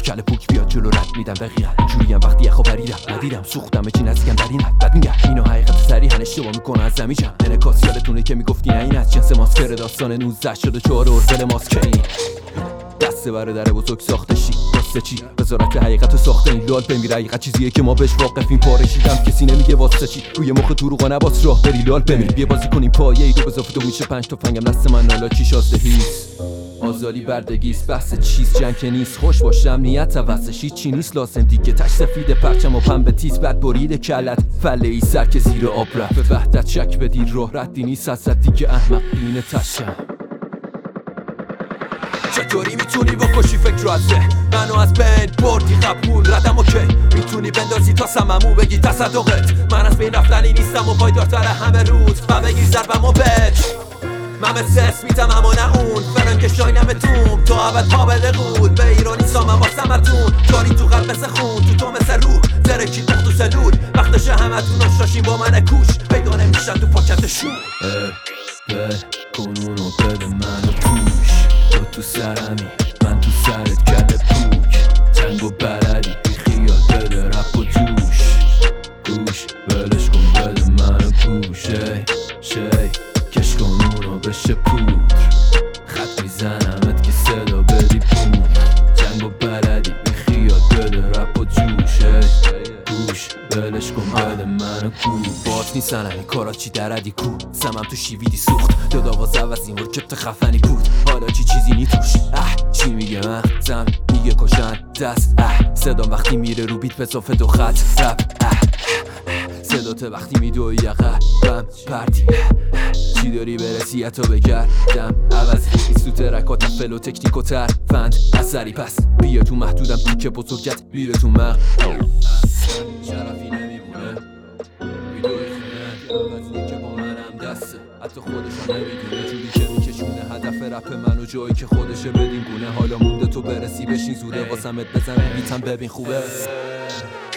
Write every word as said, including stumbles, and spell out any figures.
کله پوک بیاد جلو رد میدم دقیقا جوریم وقتی یخو بریدم ندیدم سوختم به چی نزدیکم در این حد بعد میگم اینو حقیقت صریحا اشتباه میکنه از زمین جم انعکاس یادتونه که میگفتی نه این از جنس ماسکر داستان نوزده شده چهار ارزل ماسکه این دسته برادر بزرگ ساخته شی واسه چی وزارت حقیقت ساخته این لال بمیره حقیقت چیزیه که ما بهش واقفیم پارشیدم کسی نمیگه واسه چی روی مخ دروغا نباس راه بری لال بمیر بیا بازی کنیم پایه ای دو بزافه دو میشه پنج تا فنگم دست من نالا چی شاسته هیست آزالی بردگیست بحث چیز جنگ که نیست خوش باشم نیت عوضش چی نیست لازم دیگه تش سفید پرچم و پنبه تیز بعد برید کلت فله ای سر که زیر آب رفت به وحدت شک بدی راه ردی نیست از دیگه احمق بینه تشم چطوری میتونی بکشی فکر رو از ذهن منو از بین بردی قبول ردم اوکی میتونی بندازی تا سممو بگی تصدقت من از بین رفتنی نیستم و پایدارتر همه روز و بگیر ضربم و بچ من به سس میتم اما نه اون فرنگ شاینم توم تو عبد قابل قود به ایرانی سامم واسه مرتون جاری تو قلب مثل خون تو تو مثل روح درکی بخت و سلول وقتش همتون آشاشین با من کوش پیدا نمیشن تو پاکت شون به کنونو بده منو پوش تو تو سرمی من تو سرت کل پوک جنگ و بلدی بی خیال بده رپ و جوش گوش ولش کن بده منو پوش شی کش کن اونو بشه پودر خط میزنمت که صدا بدی پود جنگ و بلدی بی خیال بده رپ و جوش گوش ولش کن بده منو کو بات نیستن همین کارا چی دردی کو سمم تو شیویدی سوخت داد آواز عوضی مرکبت خفنی بود حالا چی چیزی نی توش اه چی میگه مغزم میگه کشن دست اه صدام وقتی میره رو بیت به صافه دو خط رپ اه صدات وقتی میدوی عقبم پرتی چی داری برسی حتی بگردم عوضی نیست تو ترکاتم فل و تکنیک و تر فند اثری پس بیا تو محدودم تیکه بزرگت میره تو مغ شرفی نمیمونه ویدوی خونه عوضیه که با منم دسته حتی خودشم نمیدونه جوری که میکشونه هدف رپ منو جایی که خودشه بدین گونه حالا مونده تو برسی بشین زوده واسمت بزن بیتم ببین خوبه